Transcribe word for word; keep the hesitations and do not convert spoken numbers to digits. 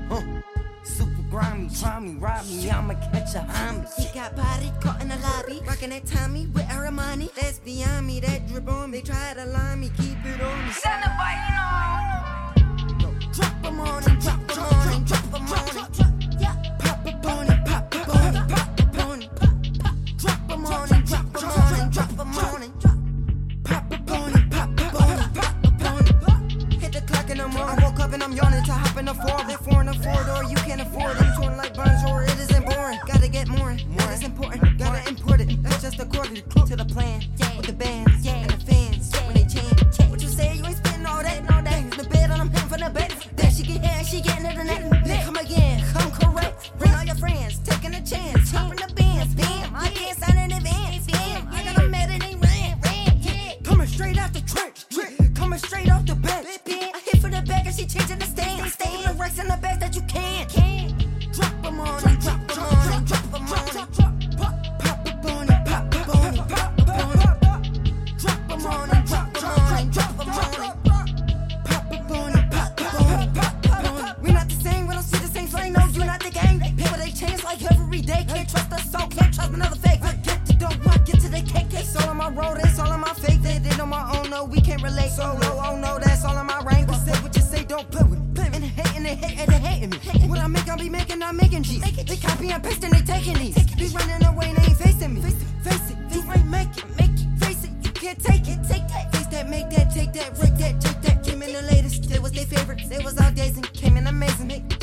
Huh. Super grimy, try me, rob me, I'ma catch a homie. He got body caught in the lobby, rockin' that Tommy with Armani. That's beyond me, that drip on me. They try to lie me, keep it on me. Send the bite, you know. Drop 'em on and drop 'em on and drop 'em on and yeah. Pop up on it, pop up on it, pop up on it. Drop 'em on and drop 'em on and drop 'em on and pop up on it, pop up on it, pop up on it. Hit the clock in the morning, I woke up and I'm yawning to hop in the four. They four in the four door, you can't afford it. Torn like bonjour, it isn't boring. Gotta get more, that is important. Gotta import it, that's just according to the plan. With the bands and the fans when they chant. What you say? You ain't spitting all that, all that. The bed on them him for the bed. Then she get here, she getting it and that. Come again, come correct. Bring all your friends, taking a chance. Hopping the bands, damn. I can't sign in advance, damn. I got a mad and they ran, ran, yeah. Coming straight out the trench, coming straight off the bench. I hit for the bag and she changing the stance. Staying the racks in the back that you can't. Drop 'em on and drop 'em on and drop 'em on and pop up on it, pop up on it, pop up on it. Drop 'em on and drop 'em on and drop 'em on it. Pop up on it, pop up on it, pop up on it. We not the same, we don't see the same flame. No, you not the game. People they change like every day. Can't trust us, so can't trust another fake. I get to dope, I get to the cake. It's all on my road, it's all on my fake. They did on my own, no, we can't relate. So low, oh no, that's all on my range. But say what you say, don't play with it. And they hating, they hate, and they hating me. What I make, I be making, I'm making G's. They copy and pasting, they taking these. They running away, and they ain't facing me. Face it, you ain't make it, make it. Face it, you can't take it, take that. Face that, make that, take that, break that, take that. Came in the latest, it was their favorites. It was all days and came in amazing.